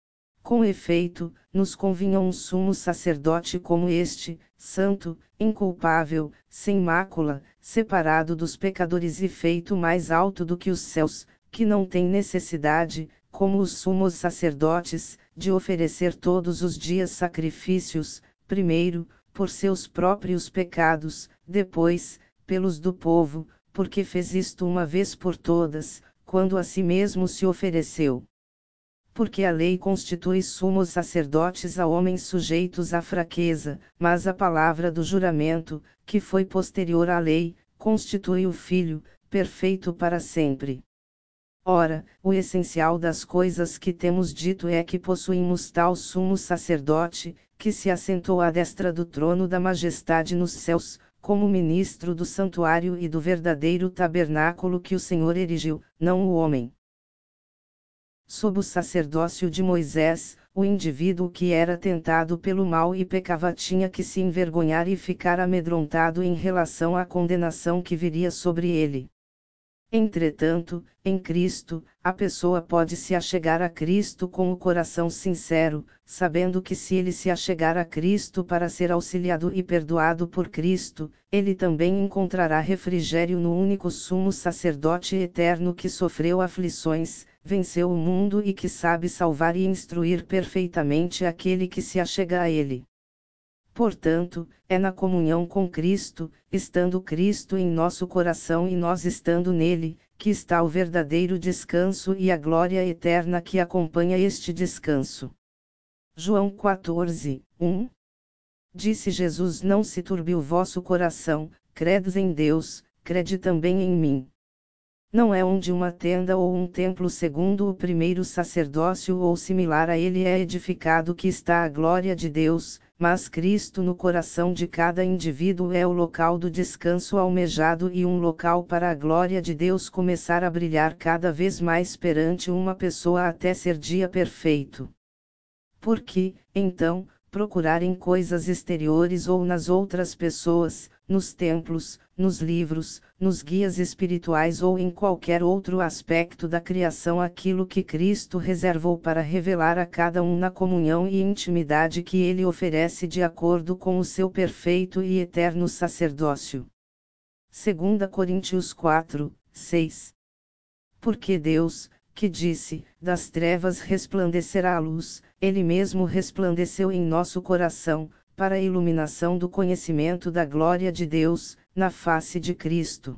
Com efeito, nos convinha um sumo sacerdote como este, santo, inculpável, sem mácula, separado dos pecadores e feito mais alto do que os céus, que não tem necessidade, como os sumos sacerdotes, de oferecer todos os dias sacrifícios, primeiro, por seus próprios pecados, depois, pelos do povo, porque fez isto uma vez por todas, quando a si mesmo se ofereceu. Porque a lei constitui sumos sacerdotes a homens sujeitos à fraqueza, mas a palavra do juramento, que foi posterior à lei, constitui o Filho, perfeito para sempre. Ora, o essencial das coisas que temos dito é que possuímos tal sumo sacerdote, que se assentou à destra do trono da majestade nos céus, como ministro do santuário e do verdadeiro tabernáculo que o Senhor erigiu, não o homem. Sob o sacerdócio de Moisés, o indivíduo que era tentado pelo mal e pecava tinha que se envergonhar e ficar amedrontado em relação à condenação que viria sobre ele. Entretanto, em Cristo, a pessoa pode se achegar a Cristo com o coração sincero, sabendo que se ele se achegar a Cristo para ser auxiliado e perdoado por Cristo, ele também encontrará refrigério no único sumo sacerdote eterno que sofreu aflições, venceu o mundo e que sabe salvar e instruir perfeitamente aquele que se achega a ele. Portanto, é na comunhão com Cristo, estando Cristo em nosso coração e nós estando nele, que está o verdadeiro descanso e a glória eterna que acompanha este descanso. João quatorze, um. Disse Jesus: Não se turbe o vosso coração, credes em Deus, crede também em mim. Não é onde uma tenda ou um templo segundo o primeiro sacerdócio ou similar a ele é edificado que está a glória de Deus, mas Cristo no coração de cada indivíduo é o local do descanso almejado e um local para a glória de Deus começar a brilhar cada vez mais perante uma pessoa até ser dia perfeito. Porque, então, procurar em coisas exteriores ou nas outras pessoas, nos templos, nos livros, nos guias espirituais ou em qualquer outro aspecto da criação aquilo que Cristo reservou para revelar a cada um na comunhão e intimidade que ele oferece de acordo com o seu perfeito e eterno sacerdócio. dois Coríntios quatro, seis. Porque Deus, que disse, das trevas resplandecerá a luz, ele mesmo resplandeceu em nosso coração, para a iluminação do conhecimento da glória de Deus, na face de Cristo.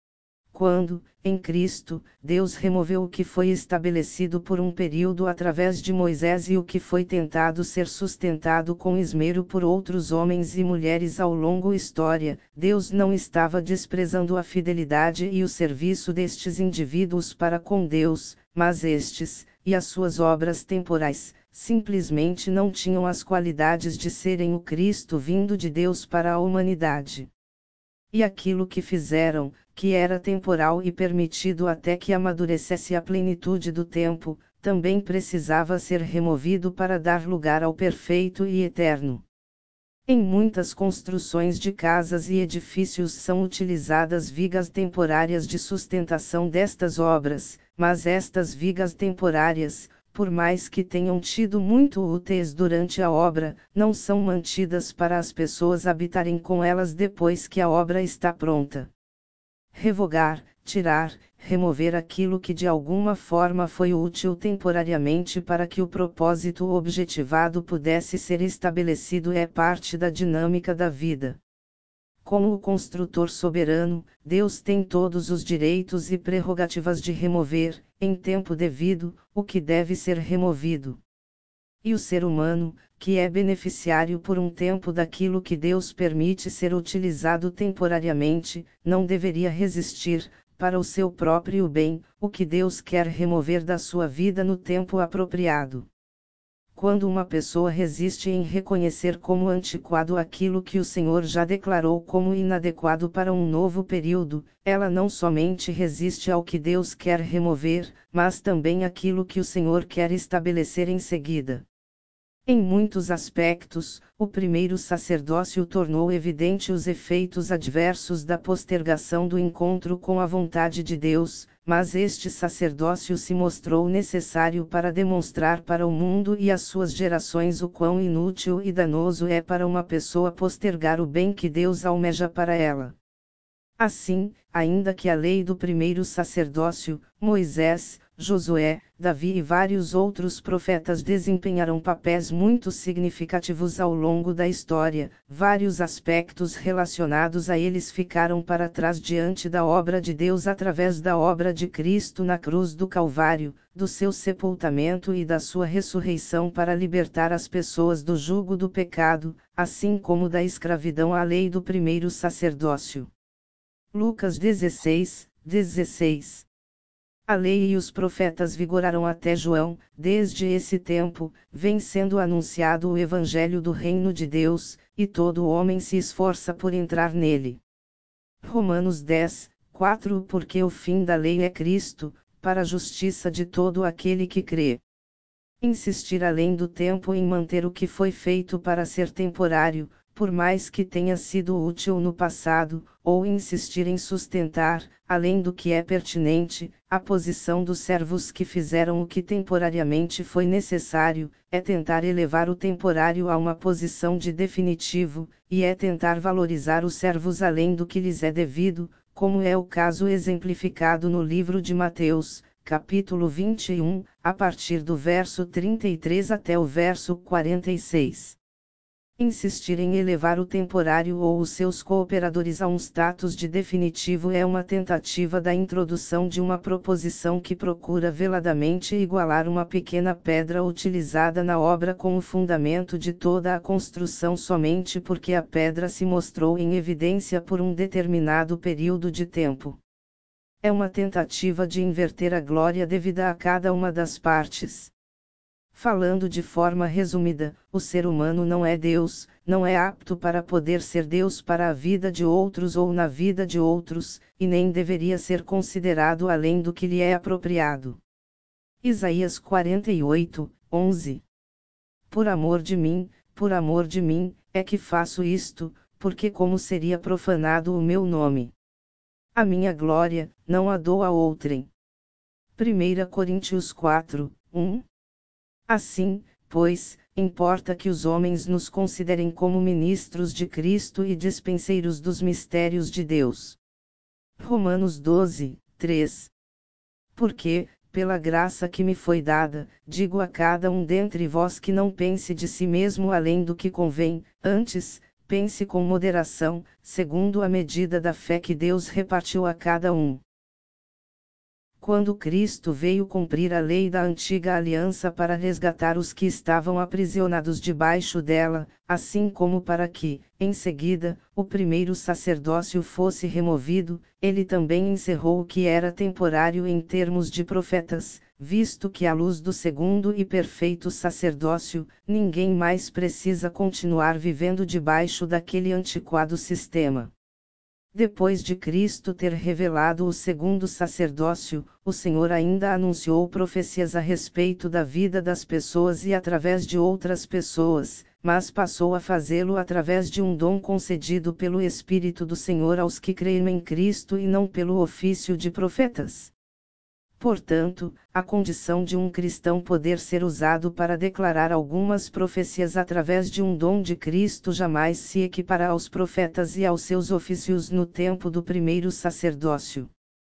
Quando, em Cristo, Deus removeu o que foi estabelecido por um período através de Moisés e o que foi tentado ser sustentado com esmero por outros homens e mulheres ao longo da história, Deus não estava desprezando a fidelidade e o serviço destes indivíduos para com Deus, mas estes, e as suas obras temporais, simplesmente não tinham as qualidades de serem o Cristo vindo de Deus para a humanidade. E aquilo que fizeram, que era temporal e permitido até que amadurecesse a plenitude do tempo, também precisava ser removido para dar lugar ao perfeito e eterno. Em muitas construções de casas e edifícios são utilizadas vigas temporárias de sustentação destas obras, mas estas vigas temporárias, por mais que tenham sido muito úteis durante a obra, não são mantidas para as pessoas habitarem com elas depois que a obra está pronta. Revogar, tirar, remover aquilo que de alguma forma foi útil temporariamente para que o propósito objetivado pudesse ser estabelecido é parte da dinâmica da vida. Como o construtor soberano, Deus tem todos os direitos e prerrogativas de remover, em tempo devido, o que deve ser removido. E o ser humano, que é beneficiário por um tempo daquilo que Deus permite ser utilizado temporariamente, não deveria resistir, para o seu próprio bem, o que Deus quer remover da sua vida no tempo apropriado. Quando uma pessoa resiste em reconhecer como antiquado aquilo que o Senhor já declarou como inadequado para um novo período, ela não somente resiste ao que Deus quer remover, mas também àquilo que o Senhor quer estabelecer em seguida. Em muitos aspectos, o primeiro sacerdócio tornou evidente os efeitos adversos da postergação do encontro com a vontade de Deus, mas este sacerdócio se mostrou necessário para demonstrar para o mundo e as suas gerações o quão inútil e danoso é para uma pessoa postergar o bem que Deus almeja para ela. Assim, ainda que a lei do primeiro sacerdócio, Moisés, Josué, Davi e vários outros profetas desempenharam papéis muito significativos ao longo da história, vários aspectos relacionados a eles ficaram para trás diante da obra de Deus através da obra de Cristo na cruz do Calvário, do seu sepultamento e da sua ressurreição para libertar as pessoas do jugo do pecado, assim como da escravidão à lei do primeiro sacerdócio. Lucas dezesseis, dezesseis. A lei e os profetas vigoraram até João, desde esse tempo, vem sendo anunciado o Evangelho do Reino de Deus, e todo homem se esforça por entrar nele. Romanos dez, quatro Porque o fim da lei é Cristo, para a justiça de todo aquele que crê. Insistir além do tempo em manter o que foi feito para ser temporário, por mais que tenha sido útil no passado, ou insistir em sustentar, além do que é pertinente, a posição dos servos que fizeram o que temporariamente foi necessário, é tentar elevar o temporário a uma posição de definitivo, e é tentar valorizar os servos além do que lhes é devido, como é o caso exemplificado no livro de Mateus, capítulo vinte e um, a partir do verso trinta e três até o verso quarenta e seis. Insistir em elevar o temporário ou os seus cooperadores a um status de definitivo é uma tentativa da introdução de uma proposição que procura veladamente igualar uma pequena pedra utilizada na obra com o fundamento de toda a construção somente porque a pedra se mostrou em evidência por um determinado período de tempo. É uma tentativa de inverter a glória devida a cada uma das partes. Falando de forma resumida, o ser humano não é Deus, não é apto para poder ser Deus para a vida de outros ou na vida de outros, e nem deveria ser considerado além do que lhe é apropriado. Isaías quarenta e oito, onze. Por amor de mim, por amor de mim, é que faço isto, porque como seria profanado o meu nome? A minha glória, não a dou a outrem. primeira Coríntios quatro, um. Assim, pois, importa que os homens nos considerem como ministros de Cristo e dispenseiros dos mistérios de Deus. Romanos doze, três. Porque, pela graça que me foi dada, digo a cada um dentre vós que não pense de si mesmo além do que convém, antes, pense com moderação, segundo a medida da fé que Deus repartiu a cada um. Quando Cristo veio cumprir a lei da antiga aliança para resgatar os que estavam aprisionados debaixo dela, assim como para que, em seguida, o primeiro sacerdócio fosse removido, ele também encerrou o que era temporário em termos de profetas, visto que à luz do segundo e perfeito sacerdócio, ninguém mais precisa continuar vivendo debaixo daquele antiquado sistema. Depois de Cristo ter revelado o segundo sacerdócio, o Senhor ainda anunciou profecias a respeito da vida das pessoas e através de outras pessoas, mas passou a fazê-lo através de um dom concedido pelo Espírito do Senhor aos que creem em Cristo e não pelo ofício de profetas. Portanto, a condição de um cristão poder ser usado para declarar algumas profecias através de um dom de Cristo jamais se equipara aos profetas e aos seus ofícios no tempo do primeiro sacerdócio.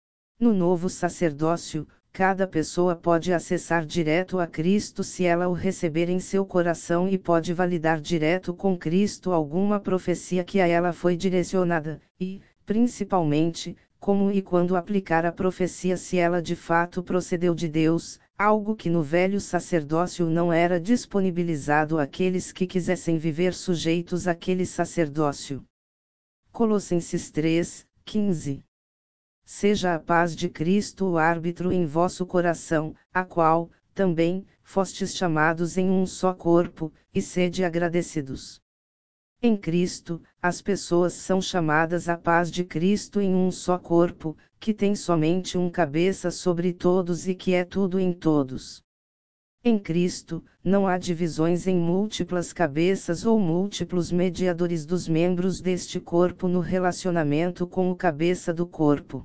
No novo sacerdócio, cada pessoa pode acessar direto a Cristo se ela o receber em seu coração e pode validar direto com Cristo alguma profecia que a ela foi direcionada, e, principalmente, como e quando aplicar a profecia se ela de fato procedeu de Deus, algo que no velho sacerdócio não era disponibilizado àqueles que quisessem viver sujeitos àquele sacerdócio. Colossenses três, quinze. Seja a paz de Cristo o árbitro em vosso coração, a qual, também, fostes chamados em um só corpo, e sede agradecidos. Em Cristo, as pessoas são chamadas à paz de Cristo em um só corpo, que tem somente um cabeça sobre todos e que é tudo em todos. Em Cristo, não há divisões em múltiplas cabeças ou múltiplos mediadores dos membros deste corpo no relacionamento com o cabeça do corpo.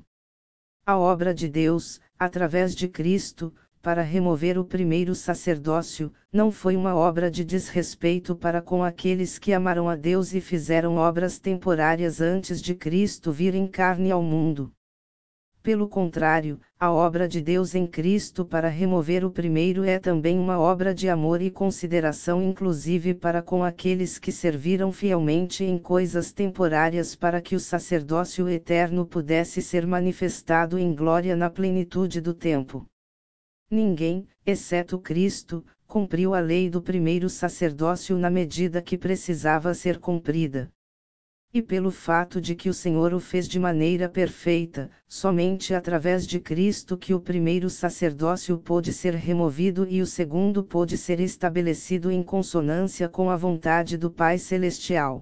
A obra de Deus, através de Cristo, para remover o primeiro sacerdócio, não foi uma obra de desrespeito para com aqueles que amaram a Deus e fizeram obras temporárias antes de Cristo vir em carne ao mundo. Pelo contrário, a obra de Deus em Cristo para remover o primeiro é também uma obra de amor e consideração inclusive para com aqueles que serviram fielmente em coisas temporárias para que o sacerdócio eterno pudesse ser manifestado em glória na plenitude do tempo. Ninguém, exceto Cristo, cumpriu a lei do primeiro sacerdócio na medida que precisava ser cumprida. E pelo fato de que o Senhor o fez de maneira perfeita, somente através de Cristo que o primeiro sacerdócio pôde ser removido e o segundo pôde ser estabelecido em consonância com a vontade do Pai Celestial.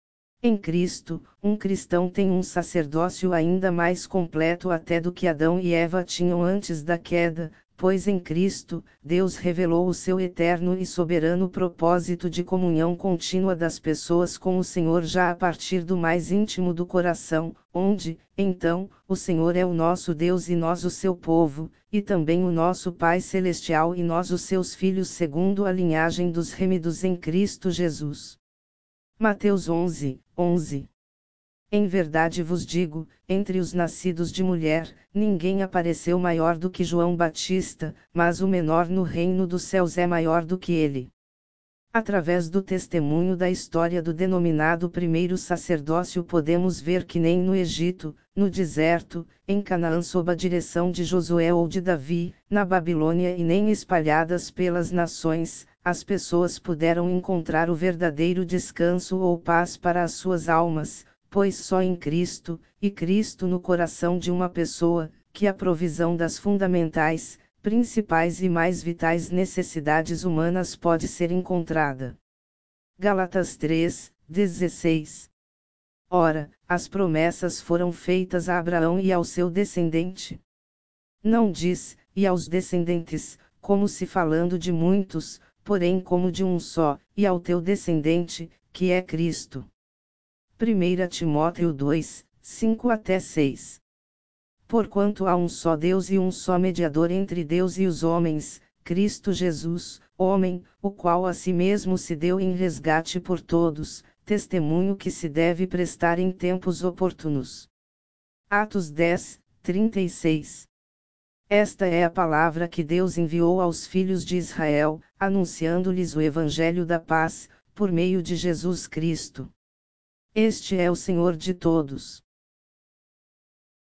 Em Cristo, um cristão tem um sacerdócio ainda mais completo até do que Adão e Eva tinham antes da queda, pois em Cristo, Deus revelou o seu eterno e soberano propósito de comunhão contínua das pessoas com o Senhor já a partir do mais íntimo do coração, onde, então, o Senhor é o nosso Deus e nós o seu povo, e também o nosso Pai Celestial e nós os seus filhos segundo a linhagem dos remidos em Cristo Jesus. Mateus onze, onze. Em verdade vos digo, entre os nascidos de mulher, ninguém apareceu maior do que João Batista, mas o menor no reino dos céus é maior do que ele. Através do testemunho da história do denominado primeiro sacerdócio podemos ver que nem no Egito, no deserto, em Canaã sob a direção de Josué ou de Davi, na Babilônia e nem espalhadas pelas nações, as pessoas puderam encontrar o verdadeiro descanso ou paz para as suas almas, pois só em Cristo, e Cristo no coração de uma pessoa, que a provisão das fundamentais, principais e mais vitais necessidades humanas pode ser encontrada. Gálatas três, dezesseis. Ora, as promessas foram feitas a Abraão e ao seu descendente. Não diz, e aos descendentes, como se falando de muitos, porém como de um só, e ao teu descendente, que é Cristo. primeira Timóteo dois, cinco até seis. Porquanto há um só Deus e um só mediador entre Deus e os homens, Cristo Jesus, homem, o qual a si mesmo se deu em resgate por todos, testemunho que se deve prestar em tempos oportunos. Atos dez, trinta e seis. Esta é a palavra que Deus enviou aos filhos de Israel, anunciando-lhes o Evangelho da paz, por meio de Jesus Cristo. Este é o Senhor de todos.